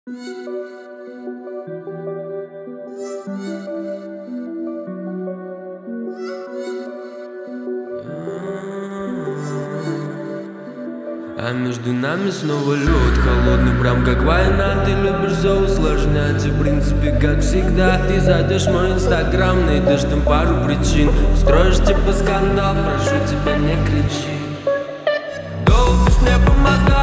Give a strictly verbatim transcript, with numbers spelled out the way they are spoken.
А между нами снова лед холодный, прям как война. Ты любишь все усложнять, и в принципе как всегда. Ты зайдешь в мой инстаграм, найдешь там пару причин, устроишь типа скандал, прошу тебя не кричи. Долбишь мне по мозгам.